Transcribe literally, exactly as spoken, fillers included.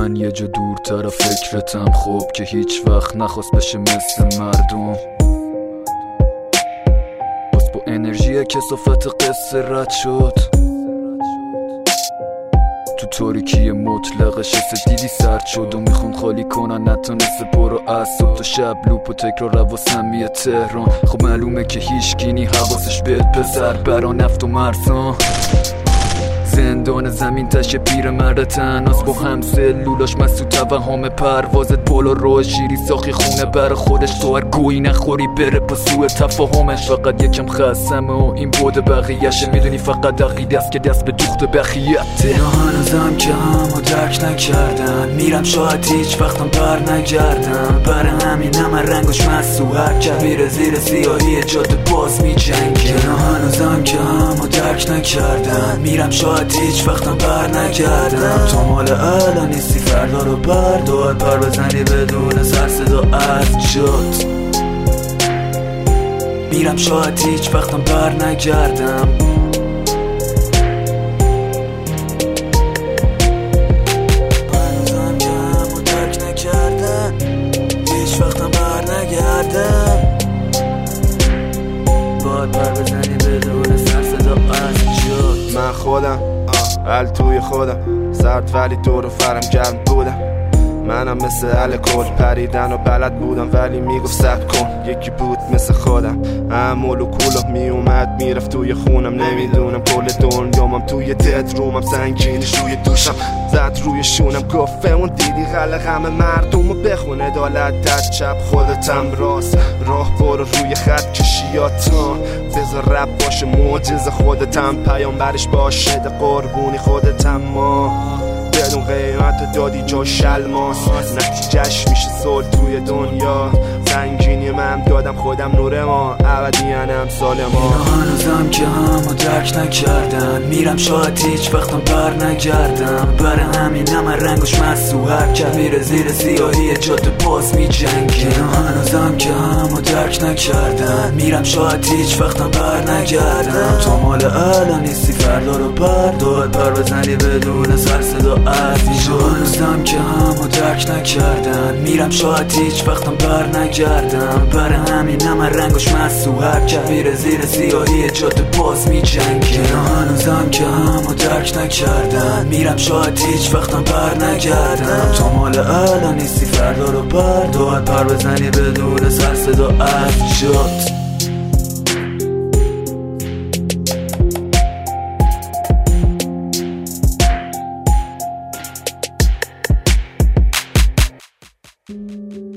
من یه جا دورتر فکرتم، خب که هیچ وقت نخواست بشه مثل مردم. باز با انرژی کثافت قصه رد شد، تو تاریکی مطلقش حس دیدی سرد شد و میخون خالی کنن، نتونسته برو از صبح تا شب لوپ و تکرار رواسمی تهران. خب معلومه که هیچگینی حواسش بهت پسر، برا نفت و مرسان. زندان زمین تشه پیر مرد تناس، با هم سلولاش مسود توهم پروازت بالا راه شیری ساخی خونه بر خودش، تو هر گویی نخوری بره پسوه تفاهمش. فقط یکم خسمه و این بوده بقیهشه، میدونی فقط عقیده است که دست به دوخت بخیته. اینا هنوزم که همو درک نکردن، میرم شاید هیچ وقتم بر نگردم. برای همین همه رنگش مسو هر که میره زیر سیاهی جاده باز میجنگه. اینا هنوزم که همو درک نکردن، میرم شاید هیچ وقتم بر نگردم. تو مال الان نیستی، فردا رو بردار، پر بزنی بدون سر صدا از جات. میرم شاید هیچ وقتم بر نگردم. هنوزم که همو درک نکردم، هیچ وقتم بر نگردم. باید پر بزنی بدون سر صدا از جات. من خودم ال توی خودم، سرد ولی دور و فرم گرم بودم. منم مثل الکل پریدن و بلد بودم، ولی میگفت صبر کن. یکی بود مثل خودم، امول و کولا می اومد میرفت توی خونم. نمیدونم کل دنیامم توی تت رومم، سنگینش روی دوشم زد روی شونم. گفتمون دیدی غلق همه مردم و بخون عدالت در چپ، خودتم راست راه برو روی خط کشیاتان. بذار رب باشه معجزه، خودتم پیامبرش باشه، قربونی خودتم. ما بدون قیمت دادی جا شلماس، نتیجهش میشه صلح توی دنیا. سنگینی من دادم خودم نور ما، ابدیانم سال ما. اینا هنوزم که همو درک نکردن، میرم شاید هیچ وقتم بر نگردم. برای همین همه رنگش مسو هر که میره زیر سیاهی جاده باز میجنگه. اینا هنوزم که همو درک نکردن، میرم شاید هیچ وقتم بر نگردم. تو مال الان نیستی، فردا رو بردار، پر بزنی بدون سر صدا از جات. هنوزم که همو درک نکردن، میرم شاید هیچ وقتم بر نگردم. برای همین همه رنگش مسو هر که میره زیر سیاهی جاده باز میجنگه. اینا هنوزم که همو درک نکردن، میرم شاید هیچ وقتم بر نگردم. تو مال الان نیستی، فردا رو بردار، پر بزنی بدون سر صدا از جات. Thank you.